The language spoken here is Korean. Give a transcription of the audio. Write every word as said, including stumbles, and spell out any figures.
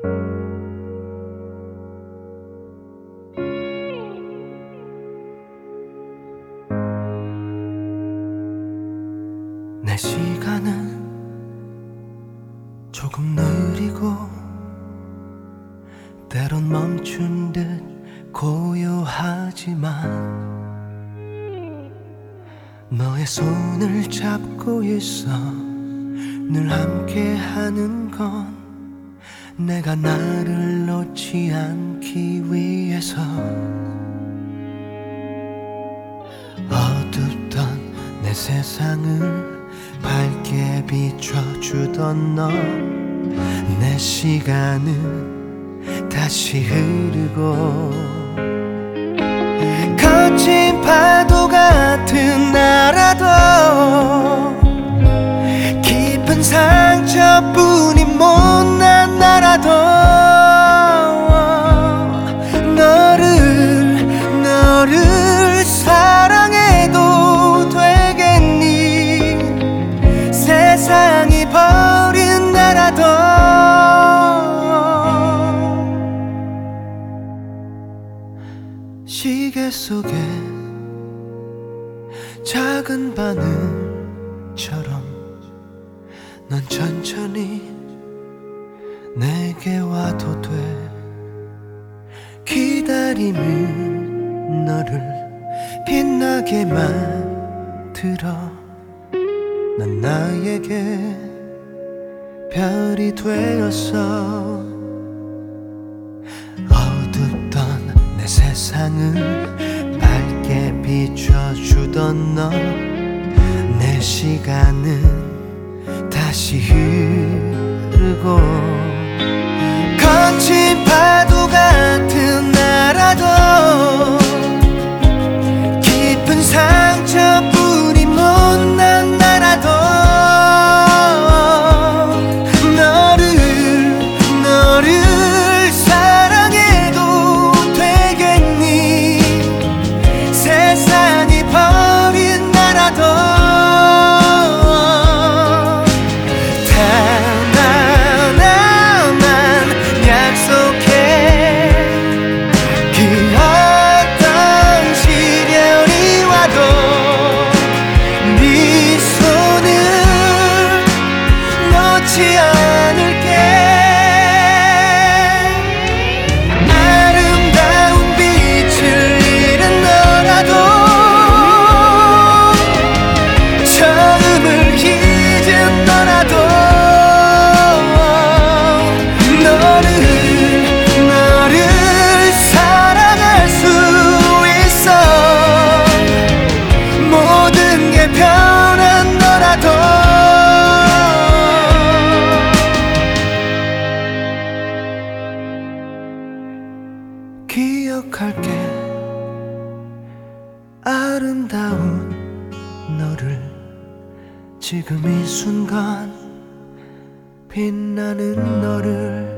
내 시간은 조금 느리고 때론 멈춘 듯 고요하지만 너의 손을 잡고 있어. 늘 함께하는 건 내가 나를 놓지 않기 위해서. 어둡던 내 세상을 밝게 비춰주던 너, 내 시간은 다시 흐르고 거친 파도 같은 나라도 깊은 상처뿐이 못난 나라도 너를 너를 사랑해도 되겠니? 세상이 버린 나라도 시계 속에 작은 바늘처럼 넌 천천히 내게 와도 돼. 기다림은 너를 빛나게 만들어. 난 나에게 별이 되었어. 어둡던 내 세상을 밝게 비춰주던 너, 내 시간은 다시 흐르고 거친 파도 같은 나라도 깊은 상처뿐이 못난 나라도 너를 너를 사랑해도 되겠니? 세상이 버린 나라도 기억할게. 아름다운 너를, 지금 이 순간 빛나는 너를.